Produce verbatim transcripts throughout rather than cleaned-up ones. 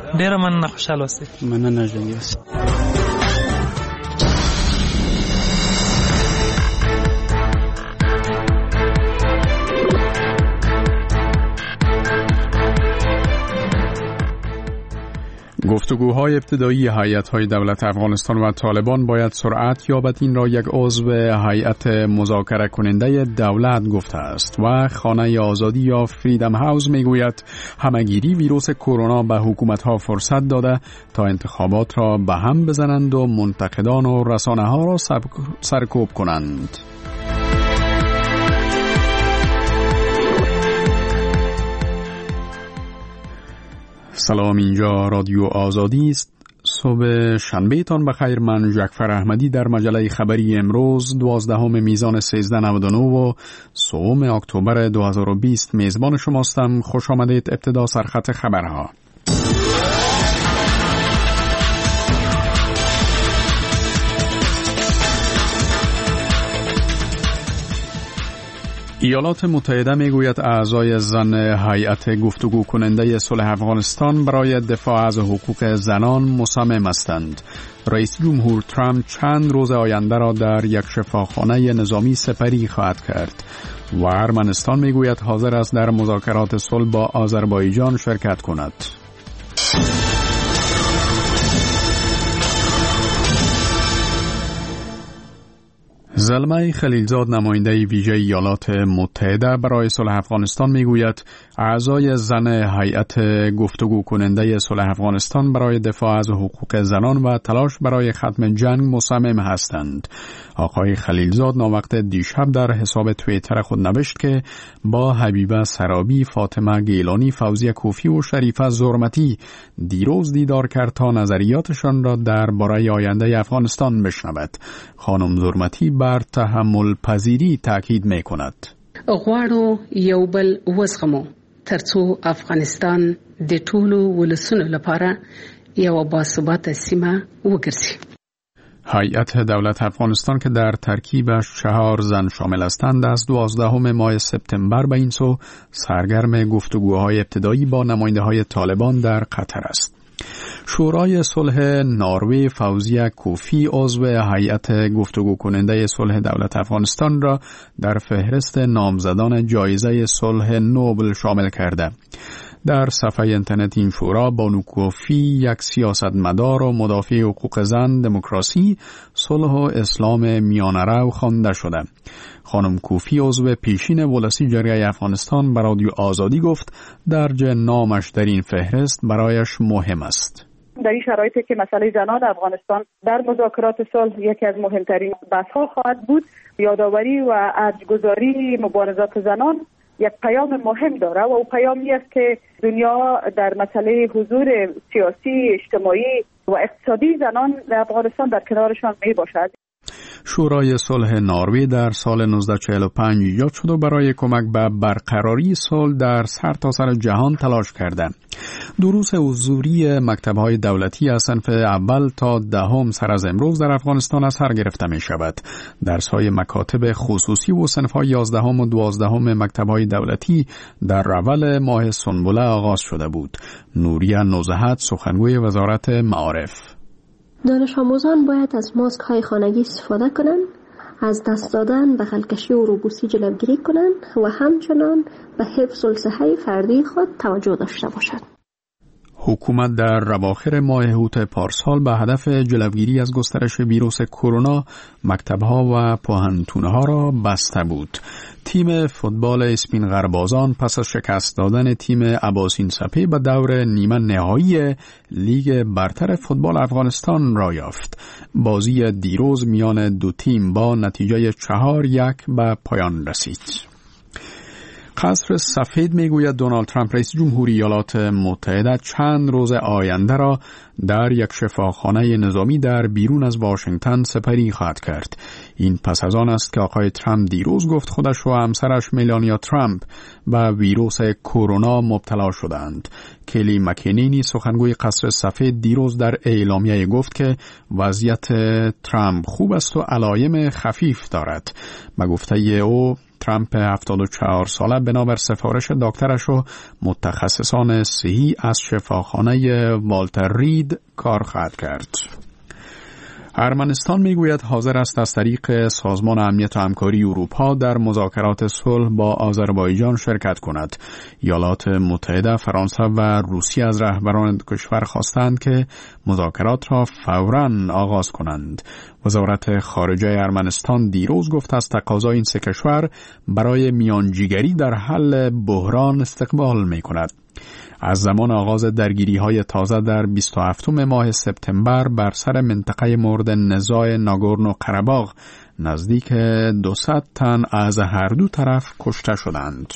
ډېره مننه، خوشحاله اوسئ. مننه ژوندي اوسئ. گفتگوهای ابتدایی هیئت‌های دولت افغانستان و طالبان باید سرعت یابد. این را یک عضو هیئت مذاکره کننده دولت گفته است و خانه آزادی یا فریدم هاوس میگوید همگیری ویروس کرونا به حکومت‌ها فرصت داده تا انتخابات را به هم بزنند و منتقدان و رسانه‌ها را سرکوب کنند. سلام، اینجا رادیو آزادی است. صبح شنبه تان بخیر. من جعفر احمدی در مجله خبری امروز دوازدهم میزان سیزده نود و نه و سوم اکتبر دو هزار و بیست میزبان شماستم. خوش آمدید. ابتدا سرخط خبرها. ایالات متحده میگوید اعضای زن هیئت گفتگو کننده صلح افغانستان برای دفاع از حقوق زنان مصمم هستند. رئیس جمهور ترامپ چند روز آینده را در یک شفاخانه نظامی سپری خواهد کرد و ارمنستان میگوید حاضر است در مذاکرات صلح با آذربایجان شرکت کند. زلمه خلیلزاد نماینده ویژه ایالات متحده برای صلح افغانستان میگوید اعضای زن هیئت گفتگو کننده صلح افغانستان برای دفاع از حقوق زنان و تلاش برای ختم جنگ مصمم هستند. آقای خلیلزاد ناوقت دیشب در حساب توییتر خود نوشت که با حبیبه سرابی، فاطمه گیلانی، فوزیه کوفی و شریفه زرمتی دیروز دیدار کرد تا نظریاتشان را درباره آینده افغانستان بشنود. خانم زرمتی بر تحمل پذیری تاکید میکند. غواړو یو بل وزغمو ترڅو افغانستان د ټولو ولسونو لپاره یو باثباته سیمه وګرځي. هیئت دولت افغانستان که در ترکیبش چهار زن شامل هستند از دوازدهم ماه سپتامبر به این سو سرگرم گفتگوهای ابتدایی با نماینده‌های طالبان در قطر است. شورای صلح نروژ فوزیه کوفی عضو هیئت گفتگو کننده صلح دولت افغانستان را در فهرست نامزدان جایزه صلح نوبل شامل کرده. در صفحه اینترنت این شورا بانو کوفی یک سیاستمدار و مدافع حقوق زن، دموکراسی، صلح و اسلام میانه‌رو خوانده شده. خانم کوفی عضو پیشین ولسیجری افغانستان به رادیو آزادی گفت درج نامش در این فهرست برایش مهم است. در این شرایطی که مسئله زنان افغانستان در مذاکرات صلح یکی از مهمترین بحث‌ها خواهد بود، یادآوری و ارجگذاری مبارزات زنان یک پیام مهم داره و او پیامی است که دنیا در مسئله حضور سیاسی، اجتماعی و اقتصادی زنان در افغانستان در کنارشان می باشد. شورای صلح نروژ در سال نوزده چهل و پنج ایجاد شد و برای کمک به برقراری صلح در سرتاسر جهان تلاش کرده. دروس حضوری مکتب‌های دولتی از صنف اول تا دهم سر از امروز در افغانستان از سر گرفته می شود. درس‌های مکاتب خصوصی و صنف‌های یازدهم و دوازدهم مکتب‌های دولتی در اول ماه سنبله آغاز شده بود. نوریه نوزهت، سخنگوی وزارت معارف: دانش آموزان باید از ماسک های خانگی استفاده کنند، از دست دادن، بغل‌کشی و روبوسی جلوگیری کنند و همچنان به حفظ الصحه فردی خود توجه داشته باشند. حکومت در اواخر ماه اوت پارسال به هدف جلوگیری از گسترش ویروس کرونا مکتب‌ها و پوهنتون‌ها را بسته بود. تیم فوتبال اسپین غربازان پس از شکست دادن تیم اباسین سپی به دور نیمه نهایی لیگ برتر فوتبال افغانستان را یافت. بازی دیروز میان دو تیم با نتیجه چهار یک به پایان رسید. قصر سفید میگوید دونالد ترامپ رئیس جمهوری ایالات متحده چند روز آینده را در یک شفاخانه نظامی در بیرون از واشنگتن سپری خواهد کرد. این پس از آن است که آقای ترامپ دیروز گفت خودش و همسرش ملانیا ترامپ به ویروس کرونا مبتلا شدند. کلی مکینینی سخنگوی قصر سفید دیروز در اعلامیه گفت که وضعیت ترامپ خوب است و علایم خفیف دارد. به گفته او ترامپ هفتاد و چهار ساله بنابر سفارش دکترش و متخصصان صحی از شفاخانه والتر رید کار خواهد کرد. ارمنستان میگوید حاضر است از طریق سازمان امنیت و همکاری اروپا در مذاکرات صلح با آذربایجان شرکت کند. ایالات متحده، فرانسه و روسیه از رهبران کشور خواستند که مذاکرات را فوراً آغاز کنند. وزارت خارجه ارمنستان دیروز گفت از تقاضای این سه کشور برای میانجیگری در حل بحران استقبال می‌کند. از زمان آغاز درگیری‌های تازه در بیست و هفتم ماه سپتامبر بر سر منطقه مورد نزاع ناگورنو قره‌باغ نزدیک دویست تن از هر دو طرف کشته شدند.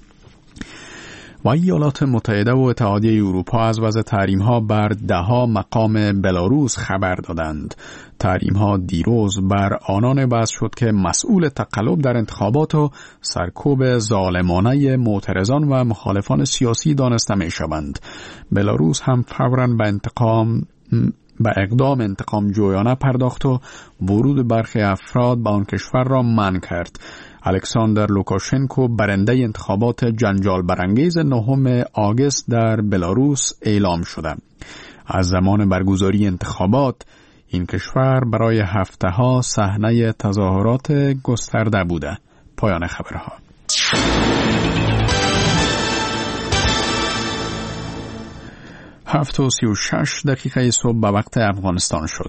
و ایالات متحده و اتحادیه اروپا از وضع تحریم‌ها بر ده‌ها مقام بلاروس خبر دادند. تحریم‌ها دیروز بر آنان وضع شد که مسئول تقلب در انتخابات و سرکوب ظالمانه معترضان و مخالفان سیاسی دانسته می‌شوند. بلاروس هم فوراً به انتقام به اقدام انتقام جویانه پرداخت و ورود برخی افراد به آن کشور را منع کرد. الکساندر لوکاشنکو برنده انتخابات جنجال برانگیز نهم آگوست در بلاروس اعلام شده. از زمان برگزاری انتخابات این کشور برای هفته‌ها صحنه تظاهرات گسترده بوده. پایان خبرها. هفت و سی و شش دقیقه صبح به وقت افغانستان شد.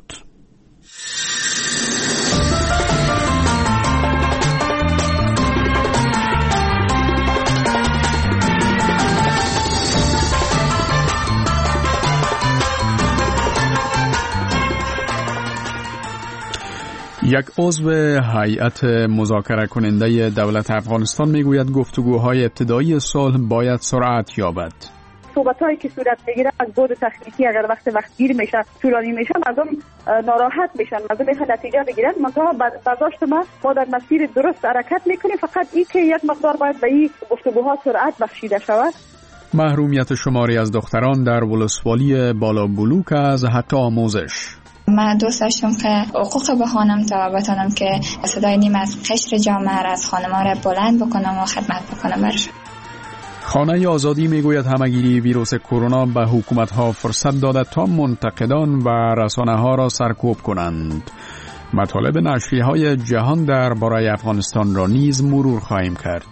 یک عضو هیئت مذاکره کننده دولت افغانستان میگوید گفتگوهای ابتدایی صلح باید سرعت یابد. صحبت‌هایی که صورت میگیره از بود تکنیکی اگر وقت وقت گیر میشه طولانی میشه مردم ناراحت میشن، مردم میخوان نتیجه بگیرن. منتها برداشت ما ما در مسیر درست حرکت میکنیم، فقط این که یک مقدار باید به این گفتگوها سرعت بخشیده شود. محرومیت شماری از دختران در ولسوالی بالا بلوک از حق آموزش. من دوست داشتم که حقوق بخوانم تا بتونم که صدای نیم از قشر جامعه را از خانم‌ها را بلند بکنم و خدمت بکنم برش. خانه آزادی میگوید همگیری ویروس کرونا به حکومت‌ها فرصت داده تا منتقدان و رسانه‌ها را سرکوب کنند. مطالب نشریه‌های جهان درباره افغانستان را نیز مرور خواهیم کرد.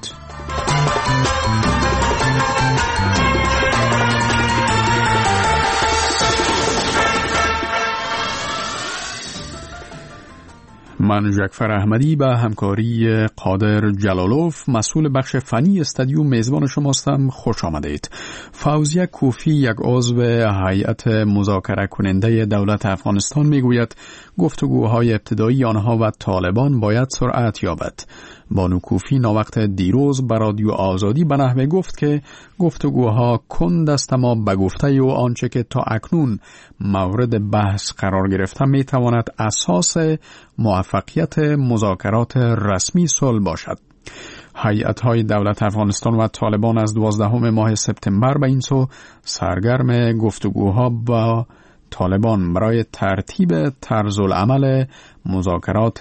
من جعفر احمدی به همکاری قادر جلالوف مسئول بخش فنی استادیوم میزبان شماستم. خوش آمدید. فوزیه کوفی یک عضو هیئت مذاکره کننده دولت افغانستان میگوید گفتگوهای ابتدایی آنها و طالبان باید سرعت یابد. بانو کوفی ناوقت دیروز به رادیو آزادی به نحوه گفت که گفتگوها کند است، اما به گفته او آنچه که تا اکنون مورد بحث قرار گرفته می تواند اساس موفقیت مذاکرات رسمی صلح باشد. هیئت‌های دولت افغانستان و طالبان از دوازدهم ماه سپتامبر به این سو سرگرم گفتگوها با طالبان برای ترتیب طرز العمل مذاکرات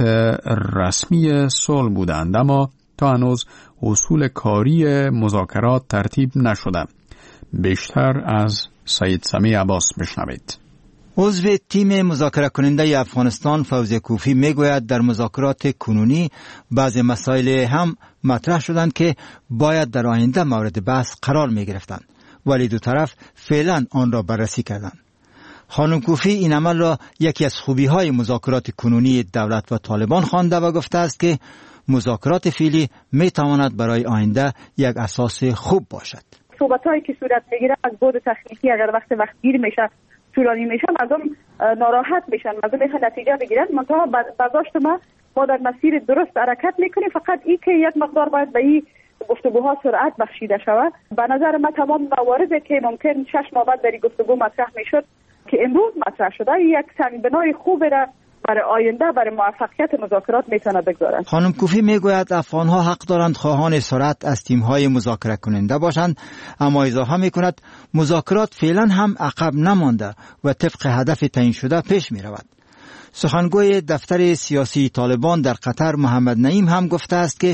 رسمی صلح بودند، اما تا هنوز اصول کاری مذاکرات ترتیب نشده. بیشتر از سید سمی عباس بشنوید. عضو تیم مذاکره کننده افغانستان فوزیه کوفی میگوید در مذاکرات کنونی بعضی مسائل هم مطرح شدند که باید در آینده مورد بحث قرار می گرفتند، ولی دو طرف فعلا آن را بررسی کردند. خانم کوفی این عمل را یکی از خوبی های مذاکرات کنونی دولت و طالبان خوانده و گفته است که مذاکرات فعلی می تواند برای آینده یک اساس خوب باشد. صحبت هایی که صورت میگیره از بود تکنیکی اگر وقت وقت گیر میشه طولانی میشه مردم ناراحت میشن، مردم میخوان نتیجه بگیرن. منتها برداشت ما ما در مسیر درست حرکت میکنیم، فقط این که یک مقدار باید به این گفتگوها سرعت بخشیده شود. به نظر من تمام مواردی که ممکن شش ماه بعد در این گفتگو مطرح میشد که امروز مطرح شده یک سنگبنای خوبی را برای آینده برای موفقیت مذاکرات میتونه بگذارد. خانم کوفی میگوید افغانها حق دارند خواهان سرعت از تیم‌های مذاکره کننده باشند، اما اضافه میکند مذاکرات فعلا هم عقب نمانده و طبق هدف تعیین شده پیش میرود. سخنگوی دفتر سیاسی طالبان در قطر محمد نعیم هم گفته است که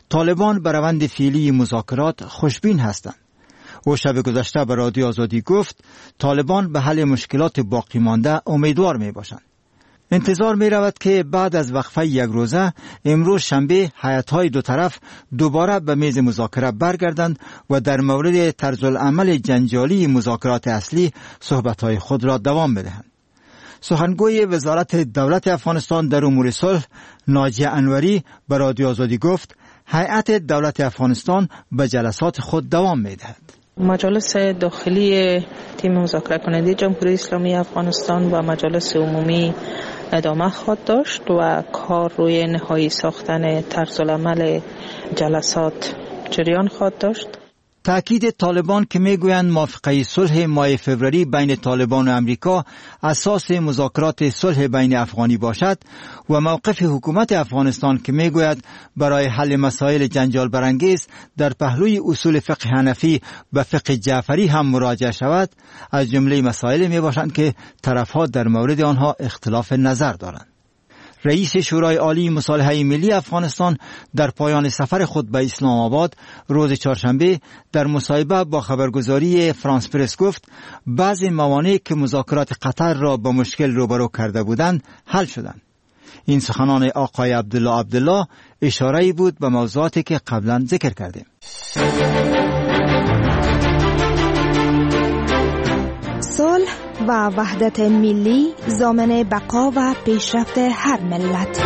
طالبان به روند فعلی مذاکرات خوشبین هستند. او شب گذشته به رادیو آزادی گفت طالبان به حل مشکلات باقی مانده امیدوار می باشند. انتظار می رود که بعد از وقفه یک روزه امروز شنبه هیئت‌های دو طرف دوباره به میز مذاکره برگردند و در مورد طرز العمل جنجالی مذاکرات اصلی صحبت‌های خود را دوام بدهند. سخنگوی وزارت دولت افغانستان در امور صلح ناجیه انوری به رادیو آزادی گفت هیئت دولت افغانستان به جلسات خود دوام می دهد. مجالس داخلی تیم مذاکره کننده جمهوری اسلامی افغانستان و مجالس عمومی ادامه خواهد داشت و کار روی نهایی ساختن طرز العمل جلسات جریان خواهد داشت. تأکید طالبان که میگویند موافقه صلح ماه فوریه بین طالبان و امریکا اساس مذاکرات صلح بین افغانی باشد و موقف حکومت افغانستان که میگوید برای حل مسائل جنجال برانگیز در پهلوی اصول فقه حنفی و فقه جعفری هم مراجعه شود، از جمله مسائل میباشند که طرفها در مورد آنها اختلاف نظر دارند. رئیس شورای عالی مصالحه ملی افغانستان در پایان سفر خود به اسلام آباد روز چهارشنبه در مصاحبه با خبرگزاری فرانس پرس گفت بعضی موانع که مذاکرات قطر را با مشکل روبرو کرده بودند حل شدند. این سخنان آقای عبدالله عبدالله اشاره‌ای بود به موضوعاتی که قبلا ذکر کردیم. صلح و وحدت ملی ضامن بقا و پیشرفت هر ملت.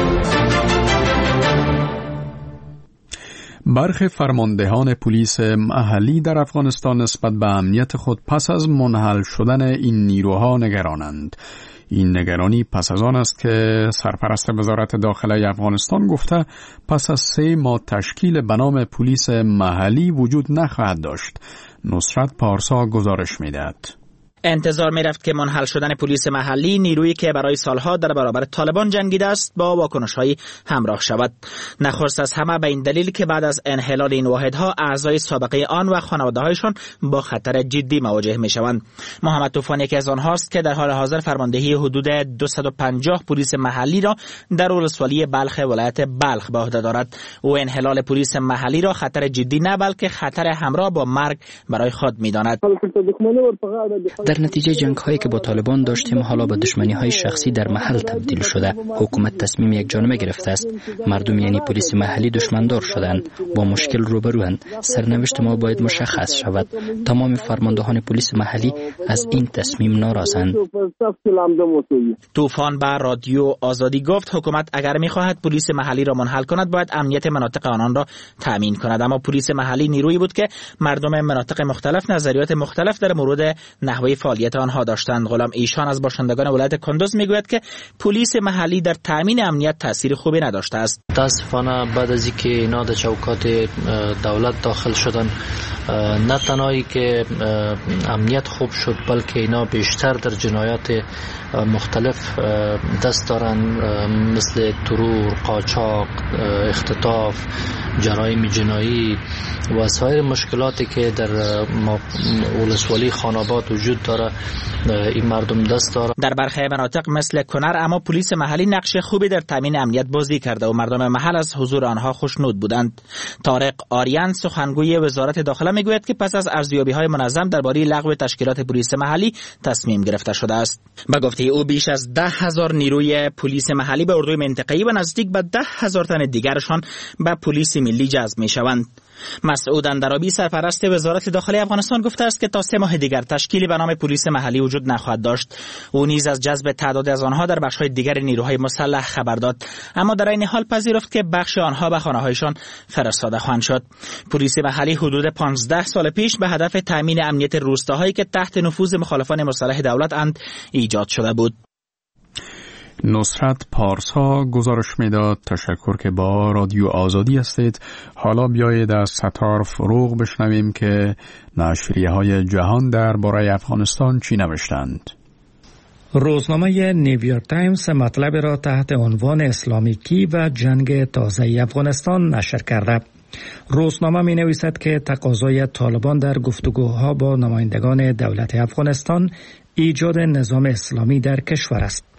برخی فرماندهان پلیس محلی در افغانستان نسبت به امنیت خود پس از منحل شدن این نیروها نگرانند. این نگرانی پس از آن است که سرپرست وزارت داخله افغانستان گفته پس از سه ماه تشکیل به نام پلیس محلی وجود نخواهد داشت. نصرت پارسا گزارش می‌دهد. انتظار می رفت که منحل شدن پلیس محلی، نیرویی که برای سالها در برابر طالبان جنگیده است، با واکنش‌های همراه شود. نخست از همه به این دلیل که بعد از انحلال این واحدها اعضای سابقه آن و خانواده‌هایشان با خطر جدی مواجه می شوند. محمد طوفان یکی از آنهاست که در حال حاضر فرماندهی حدود دویست و پنجاه پلیس محلی را در ولسوالی بلخ ولایت بلخ به عهده دارد. او انحلال پلیس محلی را خطر جدی نه بلکه خطر همراه با مرگ برای خود می‌داند. در نتیجه جنگ هایی که با طالبان داشتیم حالا به دشمنی های شخصی در محل تبدیل شده. حکومت تصمیم یک جانبه گرفته است. مردم یعنی پلیس محلی دشمندار شدند، با مشکل روبروند. سرنوشت ما باید مشخص شود. تمام فرماندهان پلیس محلی از این تصمیم ناراضند. طوفان با رادیو آزادی گفت حکومت اگر می‌خواهد پلیس محلی را منحل کند باید امنیت مناطق آنان را تامین کند، اما پلیس محلی نیرویی بود که مردم مناطق مختلف نظریات مختلف در مورد نحوه فعالیت آنها داشتند. غلام ایشان از باشندگان ولایت کندوز میگوید که پلیس محلی در تامین امنیت تاثیر خوبی نداشته است. متاسفانه بعد از اینکه اینا در چوکات دولت داخل شدن، نه تنهایی که امنیت خوب شد بلکه اینا بیشتر در جنایات مختلف دست دارن، مثل ترور، قاچاق، اختطاف، جرایم جنایی و سایر مشکلاتی که در ولسوالی خاناباد وجود داره این مردم دست داره. در برخی مناطق مثل کنر اما پلیس محلی نقش خوبی در تامین امنیت بازی کرده و مردم محل از حضور آنها خوشنود بودند. طارق آریان سخنگوی وزارت داخله میگوید که پس از ارزیابی‌های منظم درباره لغو تشکیلات پلیس محلی تصمیم گرفته شده است. به گفته او بیش از ده هزار نیروی پلیس محلی به اردوی منطقه‌ای و نزدیک به ده هزار تن دیگرشان به پلیس ملی جذب می‌شوند. مسعود اندرابی سرپرست وزارت داخله افغانستان گفته است که تا سه ماه دیگر تشکیلی به نام پلیس محلی وجود نخواهد داشت. او نیز از جذب تعداد از آنها در بخش‌های دیگر نیروهای مسلح خبر داد، اما در این حال پذیرفت که بخش آنها به خانه‌هایشان فرستاده خواهند شد. پلیس محلی حدود پانزده سال پیش به هدف تامین امنیت روستاهایی که تحت نفوذ مخالفان مسلح دولت اند ایجاد شده بود. نصرت پارسا گزارش میداد. تشکر که با رادیو آزادی هستید. حالا بیایید از ستار فروغ بشنویم که نشریه های جهان درباره افغانستان چی نوشتند. روزنامه نیویورک تایمز مطلب را تحت عنوان اسلامیکی و جنگ تازه افغانستان نشر کرده. روزنامه می نویسد که تقاضای طالبان در گفتگوها با نمایندگان دولت افغانستان ایجاد نظام اسلامی در کشور است.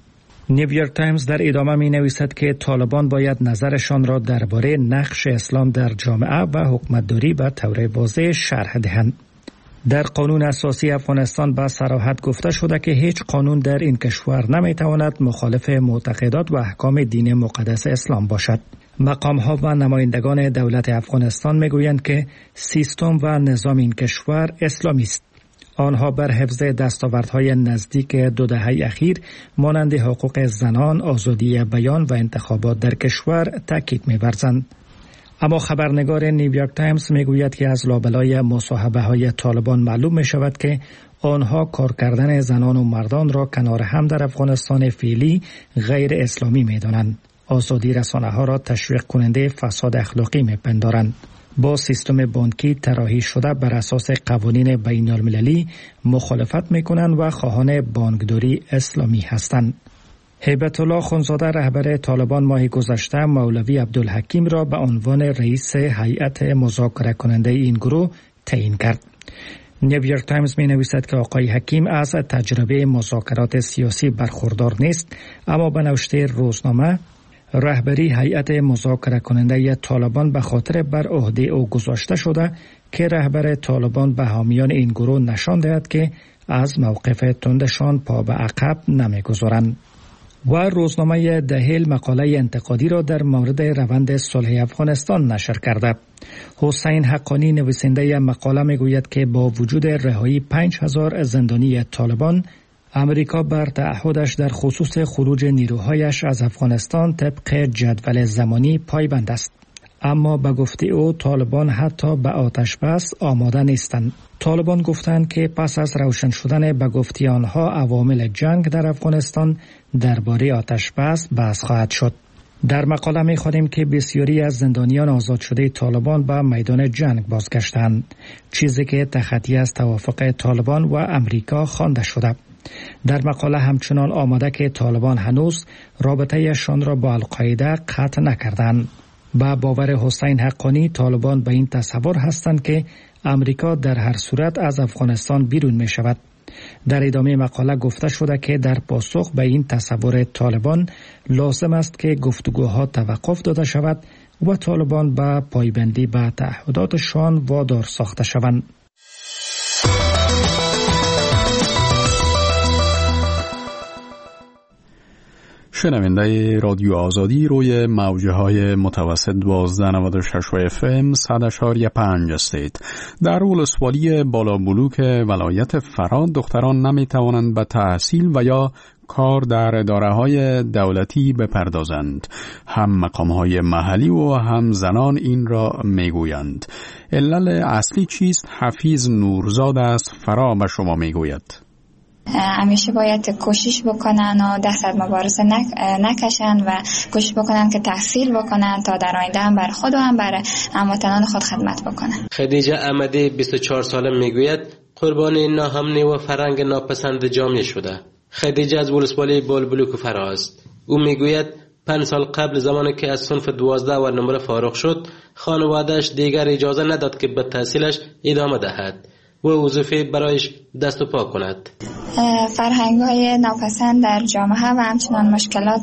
نیویورک تایمز در ادامه می نویسد که طالبان باید نظرشان را درباره نقش اسلام در جامعه و حکومتداری به طور واضح شرح دهند. در قانون اساسی افغانستان به صراحت گفته شده که هیچ قانون در این کشور نمی تواند مخالف معتقدات و احکام دین مقدس اسلام باشد. مقام‌ها و نمایندگان دولت افغانستان میگویند که سیستم و نظام این کشور اسلامی است. آنها بر حفظ دستاوردهای نزدیک دو دهه اخیر مانند حقوق زنان، آزادی بیان و انتخابات در کشور تاکید می‌ورزند. اما خبرنگار نیویورک تایمز میگوید که از لابلای مصاحبه های طالبان معلوم می شود که آنها کار کردن زنان و مردان را کنار هم در افغانستان فعلی غیر اسلامی می دانند. آزادی رسانه ها را تشویق کننده فساد اخلاقی می پندارند. با سیستم بانکی طراحی شده بر اساس قوانین بین المللی مخالفت می کنند و خواهان بانکداری اسلامی هستند. هیبت الله خونزاده رهبر طالبان ماه گذشته مولوی عبدالحکیم را به عنوان رئیس هیئت مذاکره کننده این گروه تعیین کرد. نیویورک تایمز می نویسد که آقای حکیم از تجربه مذاکرات سیاسی برخوردار نیست، اما به نوشته روزنامه رهبری هیئت مذاکره کننده طالبان به خاطر بر عهده او گذاشته شده که رهبر طالبان به حامیان این گروه نشان دهد که از موقف تندشان پا به عقب نمیگذارند. و روزنامه دهیل مقاله انتقادی را در مورد روند صلح افغانستان نشر کرده. حسین حقانی نویسنده مقاله میگوید که با وجود رهایی پنج هزار زندانی طالبان، امریکا بر تعهدش در خصوص خروج نیروهایش از افغانستان طبق جدول زمانی پایبند است. اما به گفته او طالبان حتی به آتش بس آماده نیستند. طالبان گفتند که پس از روشن شدن به گفته آنها عوامل جنگ در افغانستان درباره آتش بس بحث خواهد شد. در مقاله می خوانیم که بسیاری از زندانیان آزاد شده طالبان به میدان جنگ بازگشتند، چیزی که تخطی از توافق طالبان و امریکا خوانده شده. در مقاله همچنان آمده که طالبان هنوز رابطه‌شان را با القاعده قطع نکردند. با باور حسین حقانی طالبان به این تصور هستند که امریکا در هر صورت از افغانستان بیرون می شود. در ادامه مقاله گفته شده که در پاسخ به این تصور طالبان لازم است که گفتگوها توقف داده شود و طالبان به پایبندی به تعهداتشان وادار ساخته شوند. شنونده رادیو آزادی روی موجه های متوسط دوازده نود و شش اف ام صد اشاری پنج هستید. در ولسوالی بالابلوک ولایت فراد دختران نمی توانند به تحصیل و یا کار در اداره های دولتی بپردازند. هم مقام های محلی و هم زنان این را می گویند. علل اصلی چیست؟ حفیظ نورزاد از فرا به شما می گوید. همیشه باید کوشش بکنن و دست از مبارزه نکشن و کوشش بکنن که تحصیل بکنن تا در آینده هم بر خود و هم بر هموطنان خود خدمت بکنن. خدیجه احمدی بیست و چهار ساله میگوید قربانی ناامنی و فرهنگ ناپسند جامعه شده. خدیجه از ولسوالی بالبلوک فرا است. او میگوید پنج سال قبل زمانی که از صنف دوازده و نمره فارغ شد، خانواده‌اش دیگر اجازه نداد که به تحصیلش ادامه دهد و وظیفه برایش دست و پا کند. فرهنگ‌های ناپسند در جامعه و همچنان مشکلات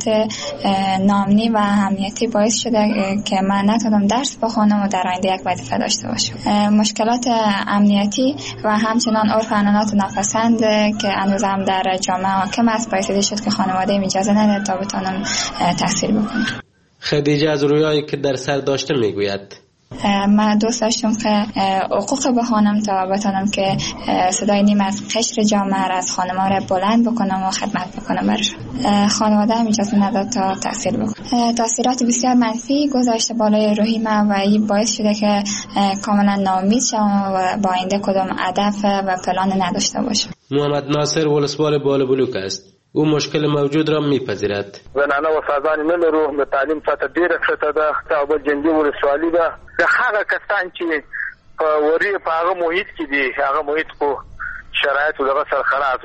نامنی و امنیتی باعث شده که من نتونم درس بخونم و در آینده یک وظیفه داشته باشم. مشکلات امنیتی و همچنان عرف و عنعنات ناپسند که هنوز هم در جامعه حاکم است باعث شد که خانواده‌ام اجازه نداد تا بتونم تحصیل بکنم. خدیجه از رویایی که در سر داشته میگوید من دوست داشتم که حقوق بخوانم تا بتونم که صدای نیم از قشر جامعه را از خانم‌ها را بلند بکنم و خدمت بکنم برشون. خانواده هم اجازه نداد تا تحصیل بکنم. تاثیرات بسیار منفی گذاشته بالای روحی من و این باعث شده که کاملا ناامید شم و با آینده کدام هدف و پلان نداشته باشم. محمد ناصر ولسوال بالبلوک است. او مشکل موجود را میپذیرد. زنانه و سازانی نلرو، د تعلیم سطح ډیره ښه ده، او بل جنګي ولسوالي ده. د هغه کسان چې په وری په هغه محیط کې دي، هغه محیط خو شرایط دغه سره خراب نه،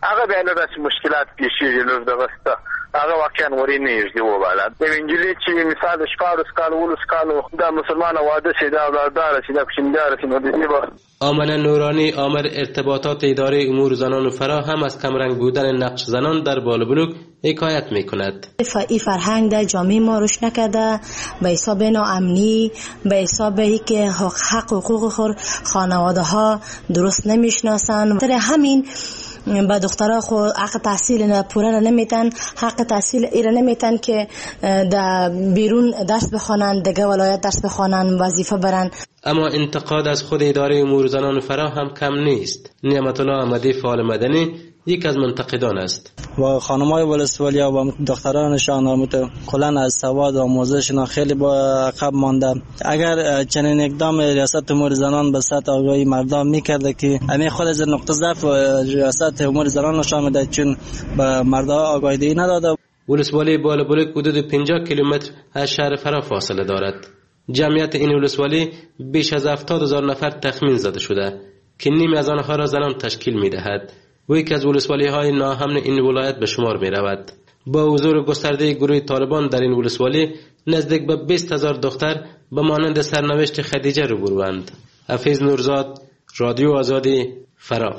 هغه به له داسې مشکلات پیښیږي لږ دغه سته هغه واقعا ورې نه یږدي وباله د انجلۍ چې مثال د شپاړس کالو اوولس کالو دا مسلمانه واده شي دا اولادداره شي دا کوچنیداره شي نو د دې به آمنه نورانی آمر ارتباطات اداره امور زنان و فرا هم از کمرنگ بودن نقش زنان در بالابلوک حکایت میکند. این فرهنگ در جامعه ما روش نکرده به حساب ناامنی به حساب ای که حق حقوق خور خانواده ها درست نمیشناسن تر همین با دخترها خو حق تحصیل پوره نمیتن حق تحصیل ایره نمیتن که در بیرون درس بخوانن دیگه ولایت درس بخوانن وظیفه برن. اما انتقاد از خود اداره امور زنان و فرا هم کم نیست. نعمت الله احمدی فعال مدنی یک از منتقدان است. و خانم‌های ولسوالی و دخترانشان آموزش کلاً از سواد و آموزششان خیلی با عقب مانده. اگر چنین اقدام ریاست امور زنان به سطح آگاهی مردم میکرده که همین خود از نقطه ضعف ریاست امور زنان نشان میده چون به مردم آگاهی دهی نداده. ولسوالی بالابلوک حدود پنجاه کیلومتر از شهر فرا فاصله دارد. جمعیت این ولسوالی بیش از هفتاد هزار نفر تخمین زده شده که نیم از آنها را زنان تشکیل میدهد. و یکی از ولسوالی های ناامن این ولایت به شمار می رود. با حضور گسترده گروه طالبان در این ولسوالی نزدیک به بیست هزار دختر به مانند سرنوشت خدیجه روبروند. حفیظ نورزاد، رادیو آزادی، فرا.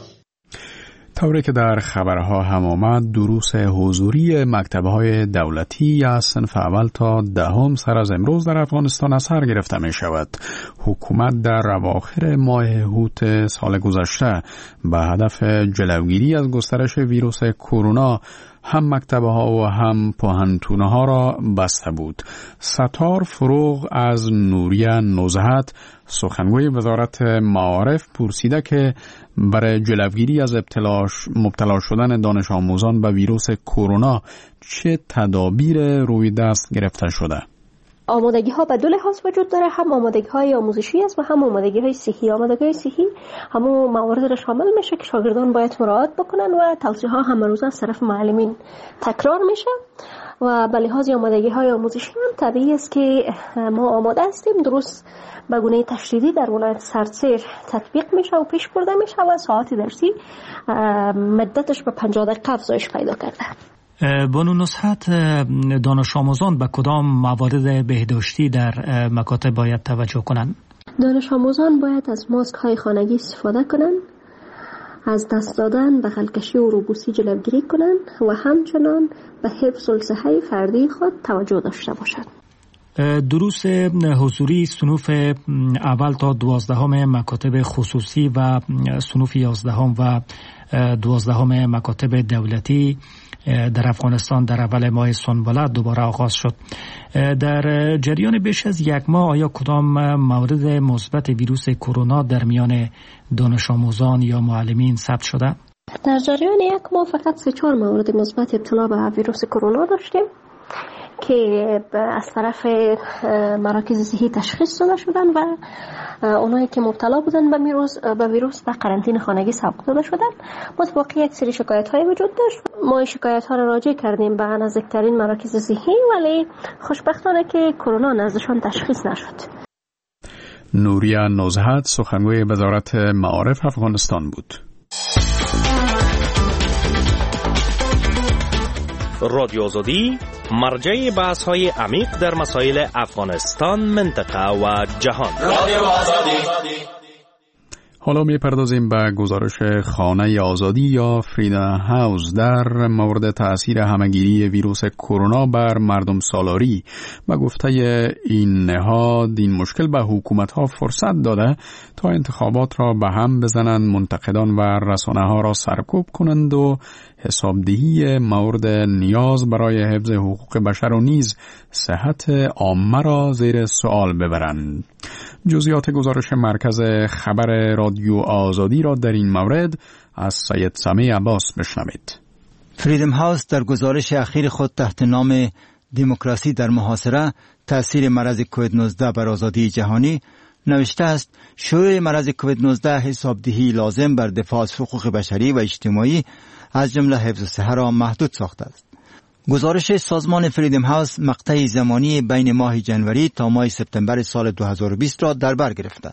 طوری که در خبرها هم آمد دروس حضوری مکتب‌های دولتی از صنف اول تا دهم سر از امروز در افغانستان از سر گرفته می شود. حکومت در اواخر ماه اوت سال گذشته به هدف جلوگیری از گسترش ویروس کرونا هم مکتبه ها و هم پوهنتونه ها را بسته بود. ستار فروغ از نوریه نزهت سخنگوی وزارت معارف پرسیده که برای جلوگیری از مبتلا شدن دانش آموزان به ویروس کرونا چه تدابیر روی دست گرفته شده؟ آمادگی ها به دو لحاظ وجود داره، هم آمادگی های آموزشی است و هم آمادگی های صحی. آمادگی های صحی همون موارد را شامل میشه که شاگردان باید مراعات بکنن و توصیه ها همه روزه از طرف معلمین تکرار میشه. و به لحاظ آمادگی های آموزشی هم طبیعی است که ما آماده هستیم. درست به گونه تشدیدی در ولایت سردسیر تطبیق میشه و پیش برده میشه و ساعت درسی مدتش به پنجاه دقیقه افزایش پیدا کرده. بانو نصحت، دانش آموزان به کدام موارد بهداشتی در مکاتب باید توجه کنند؟ دانش آموزان باید از ماسک های خانگی استفاده کنند، از دست دادن به خلکشی و روبوسی جلوگیری کنند و همچنان به حفظ الصحه فردی خود توجه داشته باشند. دروس حضوری صنوف اول تا دوازدهم مکاتب خصوصی و صنوف یازدهم و دوازدهم مکاتب دولتی در افغانستان در اول ماه سنبله دوباره آغاز شد. در جریان بیش از یک ماه آیا کدام مورد مثبت ویروس کرونا در میان دانش آموزان یا معلمین ثبت شده؟ در جریان یک ماه فقط سه چهار مورد مثبت ابتلا به ویروس کرونا داشتیم که از طرف مراکز صحی تشخیص داده شدن و اونایی که مبتلا بودن به ویروس به ویروس به قرنطینه خانگی سوق داده شدن. متفاوتی یک سری شکایت های وجود داشت. ما شکایت ها را راجع کردیم به نزدیکترین مراکز صحی ولی خوشبختانه که کرونا نزدشان تشخیص نشد. نوریه نزهت سخنگوی وزارت معارف افغانستان بود. رادیو آزادی مرجع بحث های عمیق در مسائل افغانستان، منطقه و جهان. رادیو آزادی. حالا می پردازیم به گزارش خانه آزادی یا فریدم هاوس در مورد تأثیر همگیری ویروس کرونا بر مردم سالاری. و گفته این نهاد این مشکل به حکومت ها فرصت داده تا انتخابات را به هم بزنند، منتقدان و رسانه ها را سرکوب کنند و حسابدهی مورد نیاز برای حفظ حقوق بشر و نیز صحت عامه را زیر سوال ببرند. جزئیات گزارش مرکز خبر رادیو آزادی را در این مورد از سید سمی عباس بشنوید. فریدم هاوس در گزارش اخیر خود تحت نام دموکراسی در محاصره، تأثیر مرض کووید نوزده بر آزادی جهانی نوشته است شیوع مرض کووید نوزده حسابدهی لازم بر دفاع از حقوق بشری و اجتماعی از جمله حفظ صحت را محدود ساخته است. گزارش سازمان فریدم هاوس مقطع زمانی بین ماه جنوری تا ماه سپتامبر سال دو هزار و بیست را در بر گرفته.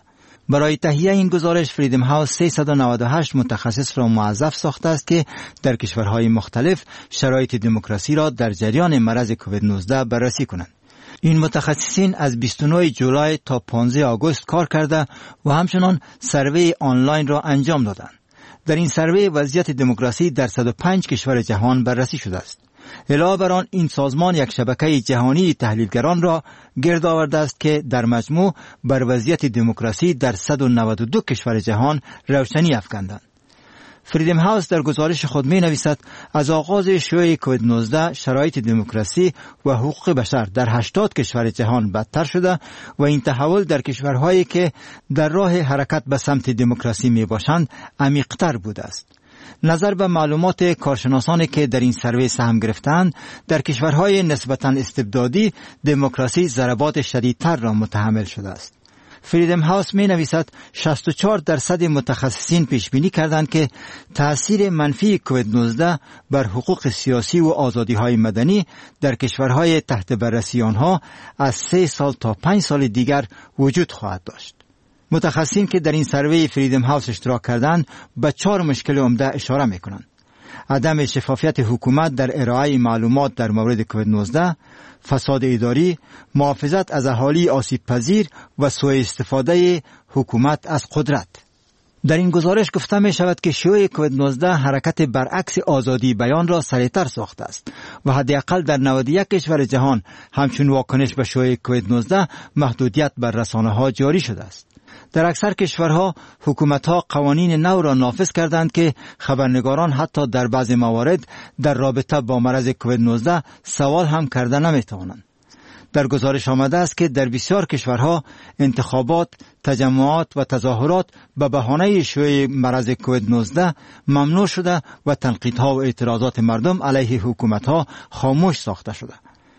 برای تهیه این گزارش فریدم هاوس سیصد و نود و هشت متخصص را موظف ساخته است که در کشورهای مختلف شرایط دموکراسی را در جریان مرض کووید نوزده بررسی کنند. این متخصصین از بیست و نه جولای تا پانزده آگوست کار کرده و همچنان سروی آنلاین را انجام دادند. در این سروی وضعیت دموکراسی در صد و پنج کشور جهان بررسی شده است. علاوه بر آن این سازمان یک شبکه جهانی تحلیلگران را گرد آورده است که در مجموع بر وضعیت دموکراسی در صد و نود و دو کشور جهان روشنی افکندند. فریدم هاوس در گزارش خود می نویسد از آغاز شیوع کووید نوزده شرایط دموکراسی و حقوق بشر در هشتاد کشور جهان بدتر شده و این تحول در کشورهایی که در راه حرکت به سمت دموکراسی می باشند عمیق‌تر بوده است. نظر به معلومات کارشناسانی که در این سروی سهم گرفتند، در کشورهای نسبتاً استبدادی دموکراسی ضربات شدیدتر را متحمل شده است. فریدم هاوس می نویسد شصت و چهار درصد متخصصین پیش بینی کردند که تأثیر منفی کووید نوزده بر حقوق سیاسی و آزادی های مدنی در کشورهای تحت بررسی آنها از سه سال تا پنج سال دیگر وجود خواهد داشت. متخصصین که در این سروی فریدم هاوس اشتراک کردند به چهار مشکل عمده اشاره می کنند: عدم شفافیت حکومت در ارائه معلومات در مورد کووید نوزده، فساد اداری، محافظت از اهالی آسیب پذیر و سوء استفاده حکومت از قدرت. در این گزارش گفته می شود که شیوع کووید نوزده حرکت برعکس آزادی بیان را سریعتر ساخته است و حداقل در نود و یک کشور جهان همچون واکنش به شیوع کووید نوزده محدودیت بر رسانه ها جاری شده است. در اکثر کشورها حکومت‌ها قوانین نو را نافذ کردند که خبرنگاران حتی در بعض موارد در رابطه با مرض کووید نوزده سوال هم کرده نمی‌توانند. در گزارش آمده است که در بسیار کشورها انتخابات، تجمعات و تظاهرات به بهانه شیوع مرض کووید نوزده ممنوع شده و تنقیدها و اعتراضات مردم علیه حکومت‌ها خاموش ساخته شده.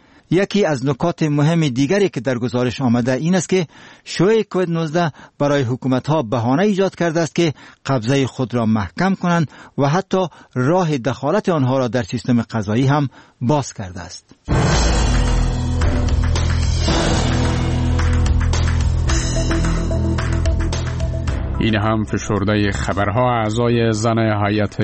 یکی از نکات مهم دیگری که در گزارش آمده این است که شیوع کووید نوزده برای حکومت‌ها بهانه ایجاد کرده است که قبضه خود را محکم کنند و حتی راه دخالت آنها را در سیستم قضایی هم باز کرده است. این هم فشرده خبرها. اعضای زن هیئت